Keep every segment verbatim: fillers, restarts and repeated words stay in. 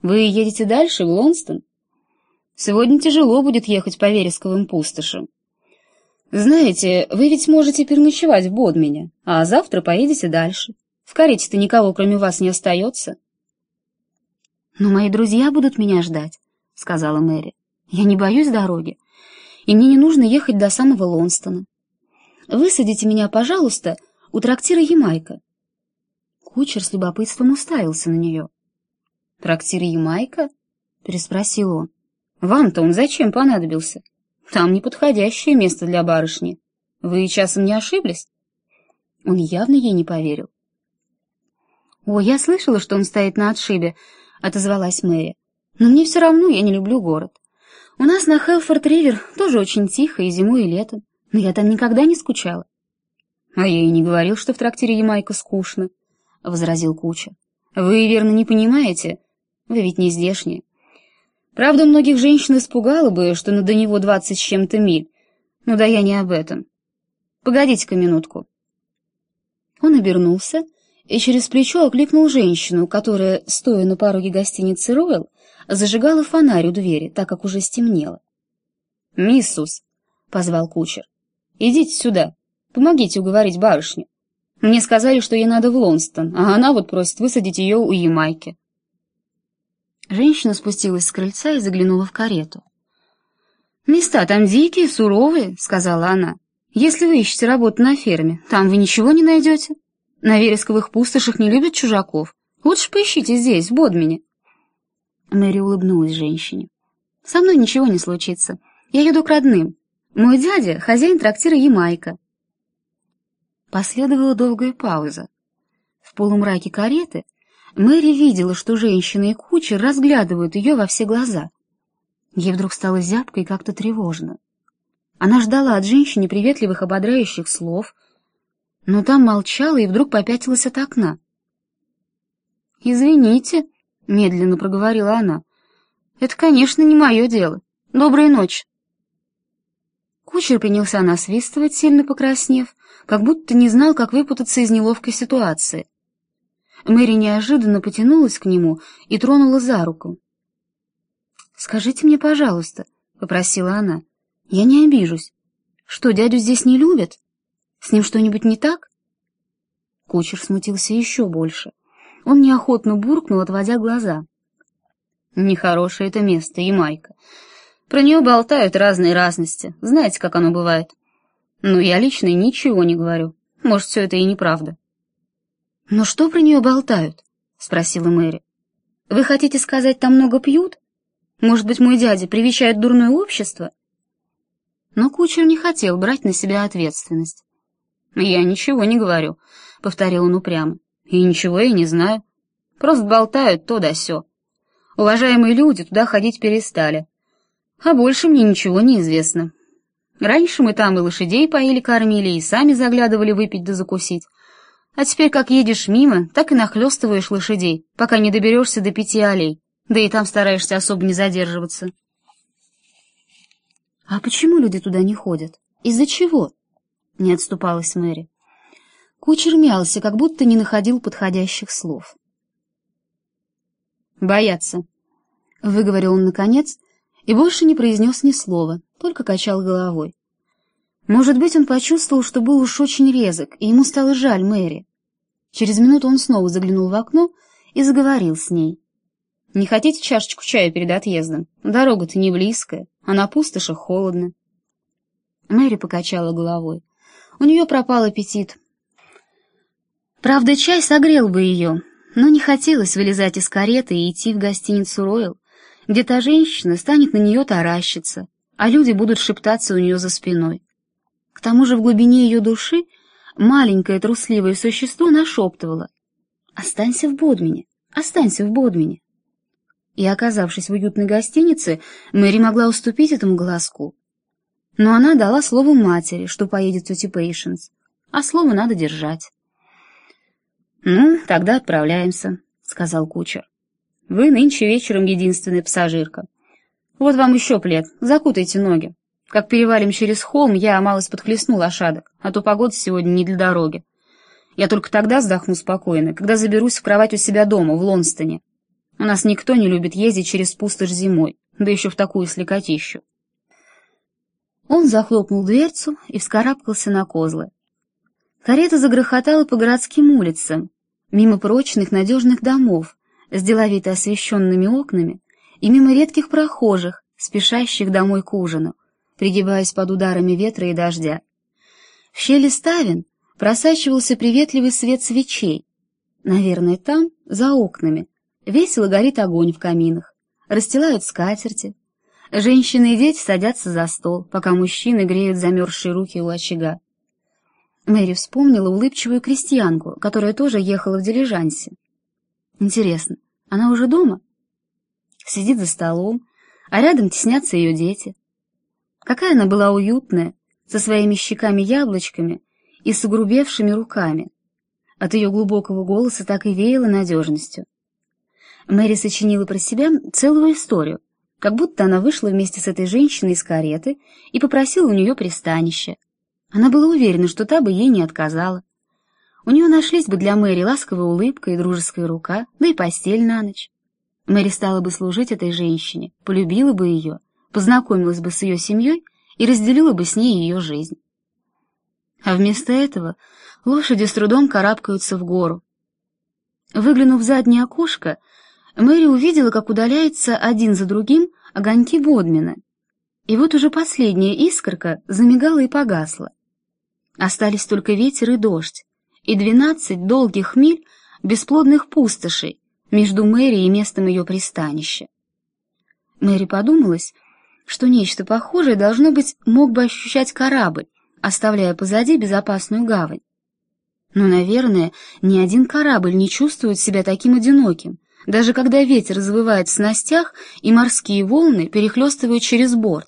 Вы едете дальше, в Лонстон? Сегодня тяжело будет ехать по вересковым пустошам. Знаете, вы ведь можете переночевать в Бодмине, а завтра поедете дальше. В карете-то никого, кроме вас, не остается. «Но мои друзья будут меня ждать», — сказала Мэри. «Я не боюсь дороги, и мне не нужно ехать до самого Лонстона. Высадите меня, пожалуйста, у трактира «Ямайка». Кучер с любопытством уставился на нее. «Трактир «Ямайка»?» — переспросил он. «Вам-то он зачем понадобился? Там неподходящее место для барышни. Вы часом не ошиблись?» Он явно ей не поверил. «О, я слышала, что он стоит на отшибе», — отозвалась Мэри. «Но мне все равно, я не люблю город. У нас на Хелфорд-Ривер тоже очень тихо и зимой, и летом, но я там никогда не скучала». «А я и не говорил, что в трактире «Ямайка» скучно», — возразил кучер. «Вы, верно, не понимаете? Вы ведь не здешние. Правда, многих женщин испугало бы, что на до него двадцать с чем-то миль. Но да я не об этом. Погодите-ка минутку». Он обернулся и через плечо окликнул женщину, которая, стоя на пороге гостиницы «Роyal», зажигала фонарь у двери, так как уже стемнело. «Миссус», — позвал кучер, — «идите сюда, помогите уговорить барышню. Мне сказали, что ей надо в Лонстон, а она вот просит высадить ее у Ямайки». Женщина спустилась с крыльца и заглянула в карету. «Места там дикие, суровые», — сказала она. «Если вы ищете работу на ферме, там вы ничего не найдете. На вересковых пустошах не любят чужаков. Лучше поищите здесь, в Бодмине». Мэри улыбнулась женщине. «Со мной ничего не случится. Я еду к родным. Мой дядя — хозяин трактира «Ямайка». Последовала долгая пауза. В полумраке кареты Мэри видела, что женщина и кучер разглядывают ее во все глаза. Ей вдруг стало зябко и как-то тревожно. Она ждала от женщины приветливых ободряющих слов, но там молчала и вдруг попятилась от окна. «Извините», — медленно проговорила она, — «это, конечно, не мое дело. Доброй ночи». Кучер принялся насвистывать, сильно покраснев, как будто не знал, как выпутаться из неловкой ситуации. Мэри неожиданно потянулась к нему и тронула за руку. «Скажите мне, пожалуйста», — попросила она, — «я не обижусь. Что, дядю здесь не любят? С ним что-нибудь не так?» Кучер смутился еще больше. Он неохотно буркнул, отводя глаза. «Нехорошее это место, Ямайка. Про нее болтают разные разности. Знаете, как оно бывает. Но я лично ничего не говорю. Может, все это и неправда». «Но что про нее болтают?» — спросила Мэри. «Вы хотите сказать, там много пьют? Может быть, мой дядя привечает дурное общество?» Но кучер не хотел брать на себя ответственность. «Я ничего не говорю», — повторил он упрямо. «И ничего я не знаю. Просто болтают то да сё. Уважаемые люди туда ходить перестали. А больше мне ничего не известно. Раньше мы там и лошадей поили, кормили, и сами заглядывали выпить да закусить. А теперь как едешь мимо, так и нахлёстываешь лошадей, пока не доберешься до пяти аллей, да и там стараешься особо не задерживаться». «А почему люди туда не ходят? Из-за чего?» — не отступалась Мэри. Кучер мялся, как будто не находил подходящих слов. «Боятся», — выговорил он наконец, и больше не произнес ни слова, только качал головой. Может быть, он почувствовал, что был уж очень резок, и ему стало жаль Мэри. Через минуту он снова заглянул в окно и заговорил с ней. «Не хотите чашечку чая перед отъездом? Дорога-то не близкая, а на пустошах холодно». Мэри покачала головой. У нее пропал аппетит. Правда, чай согрел бы ее, но не хотелось вылезать из кареты и идти в гостиницу «Роyal», где та женщина станет на нее таращиться, а люди будут шептаться у нее за спиной. К тому же в глубине ее души маленькое трусливое существо нашептывало: «Останься в Бодмине, останься в Бодмине». И, оказавшись в уютной гостинице, Мэри могла уступить этому голоску. Но она дала слово матери, что поедет в тети Пейшенс, а слово надо держать. «Ну, тогда отправляемся», — сказал кучер. «Вы нынче вечером единственная пассажирка. Вот вам еще плед, закутайте ноги. Как перевалим через холм, я малость подхлестну лошадок, а то погода сегодня не для дороги. Я только тогда вздохну спокойно, когда заберусь в кровать у себя дома, в Лонстоне. У нас никто не любит ездить через пустошь зимой, да еще в такую слякотищу». Он захлопнул дверцу и вскарабкался на козлы. Карета загрохотала по городским улицам, мимо прочных надежных домов с деловито освещенными окнами и мимо редких прохожих, спешащих домой к ужину, пригибаясь под ударами ветра и дождя. В щели ставен просачивался приветливый свет свечей. Наверное, там, за окнами, весело горит огонь в каминах, расстилают скатерти. Женщины и дети садятся за стол, пока мужчины греют замерзшие руки у очага. Мэри вспомнила улыбчивую крестьянку, которая тоже ехала в дилижансе. Интересно, она уже дома? Сидит за столом, а рядом теснятся ее дети. Какая она была уютная, со своими щеками-яблочками и с огрубевшими руками. От ее глубокого голоса так и веяло надежностью. Мэри сочинила про себя целую историю, как будто она вышла вместе с этой женщиной из кареты и попросила у нее пристанище. Она была уверена, что та бы ей не отказала. У нее нашлись бы для Мэри ласковая улыбка и дружеская рука, да и постель на ночь. Мэри стала бы служить этой женщине, полюбила бы ее, познакомилась бы с ее семьей и разделила бы с ней ее жизнь. А вместо этого лошади с трудом карабкаются в гору. Выглянув в заднее окошко, Мэри увидела, как удаляются один за другим огоньки Бодмина. И вот уже последняя искорка замигала и погасла. Остались только ветер и дождь, и двенадцать долгих миль бесплодных пустошей между Мэри и местом ее пристанища. Мэри подумалось, что нечто похожее, должно быть, мог бы ощущать корабль, оставляя позади безопасную гавань. Но, наверное, ни один корабль не чувствует себя таким одиноким, даже когда ветер завывает в снастях и морские волны перехлестывают через борт.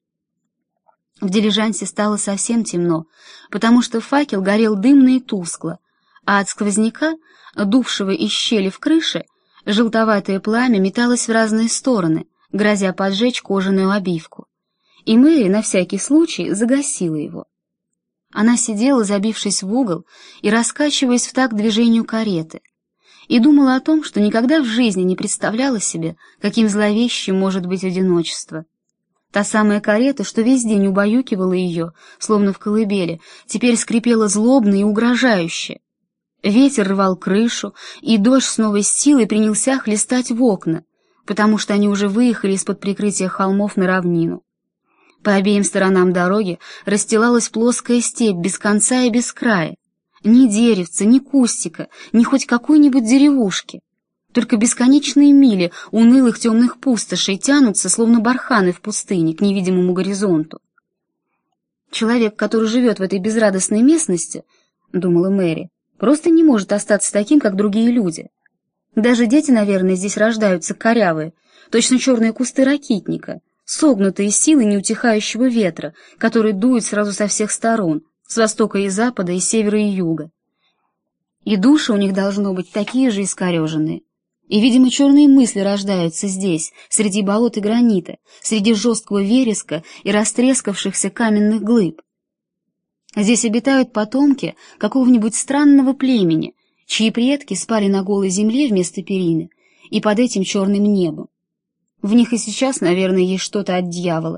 В дилижансе стало совсем темно, потому что факел горел дымно и тускло, а от сквозняка, дувшего из щели в крыше, желтоватое пламя металось в разные стороны, грозя поджечь кожаную обивку. И Мэри на всякий случай загасила его. Она сидела, забившись в угол и раскачиваясь в такт движению кареты, и думала о том, что никогда в жизни не представляла себе, каким зловещим может быть одиночество. Та самая карета, что весь день убаюкивала ее, словно в колыбели, теперь скрипела злобно и угрожающе. Ветер рвал крышу, и дождь с новой силой принялся хлестать в окна, потому что они уже выехали из-под прикрытия холмов на равнину. По обеим сторонам дороги расстилалась плоская степь без конца и без края. Ни деревца, ни кустика, ни хоть какой-нибудь деревушки. Только бесконечные мили унылых темных пустошей тянутся, словно барханы в пустыне, к невидимому горизонту. Человек, который живет в этой безрадостной местности, — думала Мэри, — просто не может остаться таким, как другие люди. Даже дети, наверное, здесь рождаются корявые, точно черные кусты ракитника, согнутые силой неутихающего ветра, который дует сразу со всех сторон, с востока и запада, и севера и юга. И души у них должно быть такие же искореженные. И, видимо, черные мысли рождаются здесь, среди болот и гранита, среди жесткого вереска и растрескавшихся каменных глыб. Здесь обитают потомки какого-нибудь странного племени, чьи предки спали на голой земле вместо перины и под этим черным небом. В них и сейчас, наверное, есть что-то от дьявола.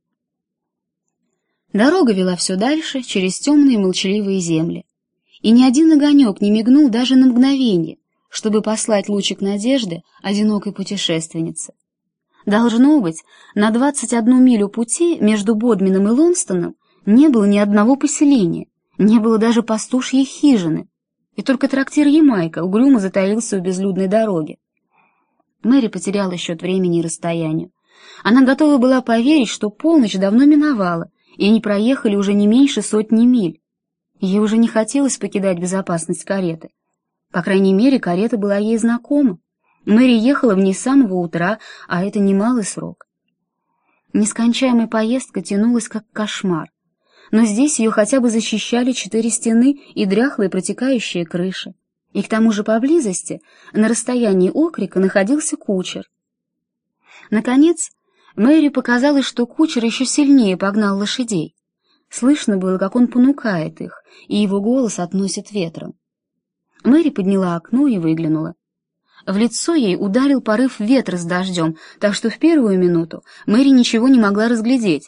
Дорога вела все дальше, через темные молчаливые земли, и ни один огонек не мигнул даже на мгновение, чтобы послать лучик надежды одинокой путешественнице. Должно быть, на двадцать одну милю пути между Бодмином и Лонстоном не было ни одного поселения, не было даже пастушьей хижины, и только трактир Ямайка угрюмо затаился у безлюдной дороги. Мэри потеряла счет времени и расстоянию. Она готова была поверить, что полночь давно миновала, и они проехали уже не меньше сотни миль. Ей уже не хотелось покидать безопасность кареты. По крайней мере, карета была ей знакома. Мэри ехала в ней с самого утра, а это немалый срок. Нескончаемая поездка тянулась как кошмар. Но здесь ее хотя бы защищали четыре стены и дряхлые протекающие крыши. И к тому же поблизости, на расстоянии окрика, находился кучер. Наконец, Мэри показалось, что кучер еще сильнее погнал лошадей. Слышно было, как он понукает их, и его голос относит ветром. Мэри подняла окно и выглянула. В лицо ей ударил порыв ветра с дождем, так что в первую минуту Мэри ничего не могла разглядеть,